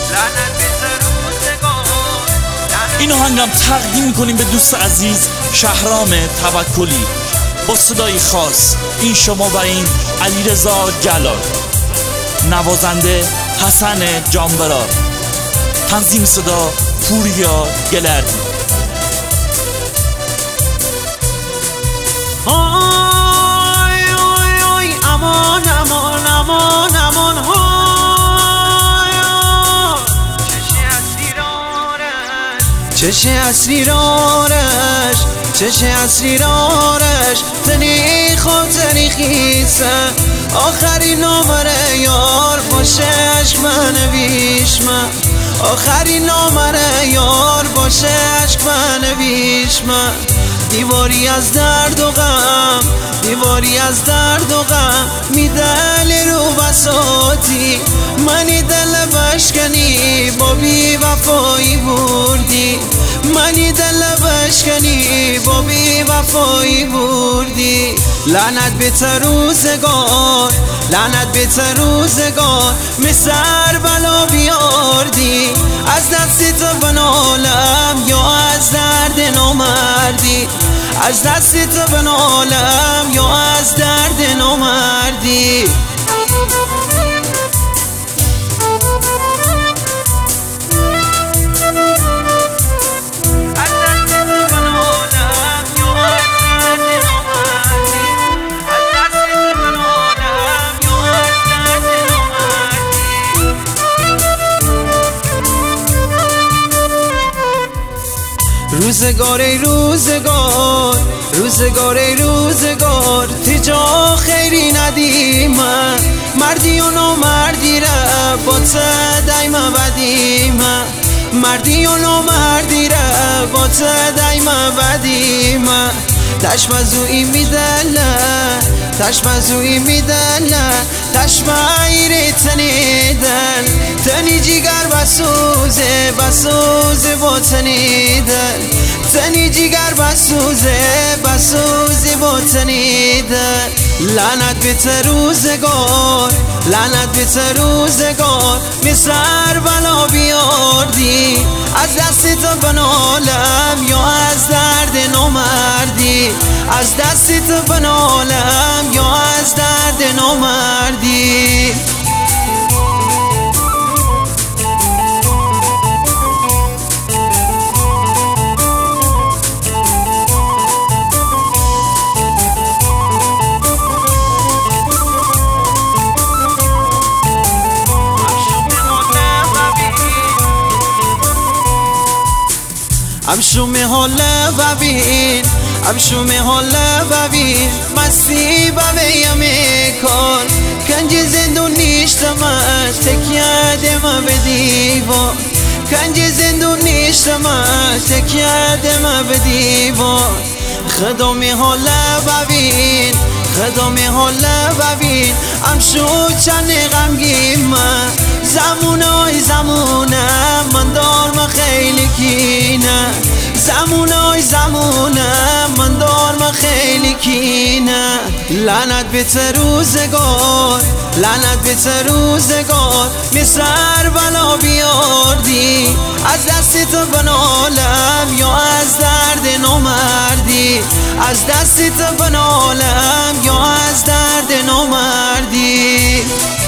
این آهنگم تقدیم میکنیم به دوست عزیز شهرام توکلی با صدای خاص. این شما و این علیرضا جلال، نوازنده حسن جانبرار، تنظیم صدا پوریا گلردی. آی آی آی امان امان امان امان های چشه اسیرانش چشه اسیرانش تنی خود تنی خیسه آخرین نامره یار باشه عشق من بیش من آخرین نامره یار باشه عشق من بیش من دیواری از درد و غم دیواری از درد و غم میدل رو بساتی منی دل بشکنی با بی وفایی بردی منی دل بشکنی با بی وفایی بردی لعنت به روزگار لعنت به روزگار مسر بلا بیاردی از دست تو بنالم یا از درد نامردی از دست تو بنالم یا از درد نامردی روزگار ای روزگار روزگار ای روزگار تجا خیری ندی من مردی و نامردی را با ته دایما بدی من مردی و نامردی را با ته دایما بدی من تشمزوی میدله تشمزوی میدله تشمایری تنیدل تنی جیگر بسوزه بسوزه با تنیدل تنی جیگر بسوزه بسوزه با تنیدل لعنت به روزگار لعنت به روزگار مسر بلا بیاردی از دست تو بنالم یا از درد نامردی از دست تو بنالم یا از درد نامردی امشومه حاله ببین امشومه حاله ببین مستی ببیم کن کنج زندون نیشتم تکیه ما به دیوار کنج زندون نیشتم تکیه ما به دیوار خدامه حاله ببین خدامه حاله ببین امشو چند غمگین من زمونای زمونه من دارم خیلی کینه زمونای زمونه من دارم خیلی کینه لعنت به روزگار لعنت به روزگار مسر بلا بیاردی از دست تو بنالم یا از درد نامردی از دست تو بنالم یا از درد نامردی